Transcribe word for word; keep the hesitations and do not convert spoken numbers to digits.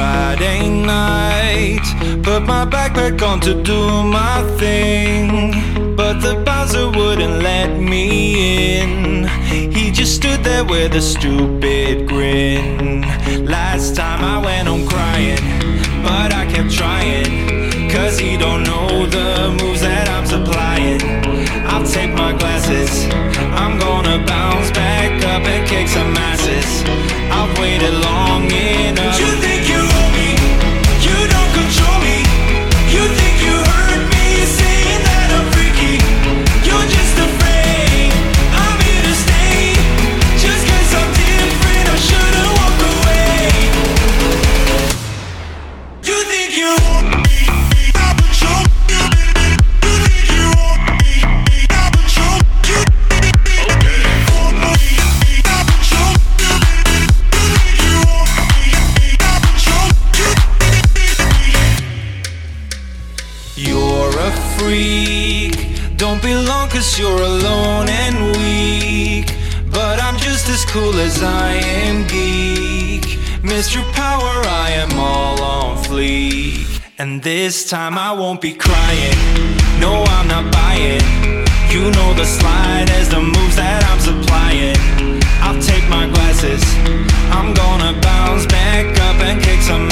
Friday night, put my backpack on to do my thing, but the bouncer wouldn't let me in. He just stood there with a stupid grin. Last time I went home crying, but I kept trying, cause he don't know the moves that I'm supplying. I'll take my glasses, I'm gonna bounce back up and kick some asses. I've waited long enough. You think you own me, you don't control me. You think you heard me saying that I'm freaky. You're just afraid I'm here to stay. Just cause I'm different, I shouldn't walk away. You think you own me, I control you. You think you own me, I control you. Own me, I control you. You think you own me, I control you. You're a freak, don't belong cause you're alone and weak, but I'm just as cool as I am geek. Mister Power, I am all on fleek. And this time I won't be crying, no I'm not buying. You know the slide as the moves that I'm supplying. I'll take my glasses, I'm gonna bounce back up and kick some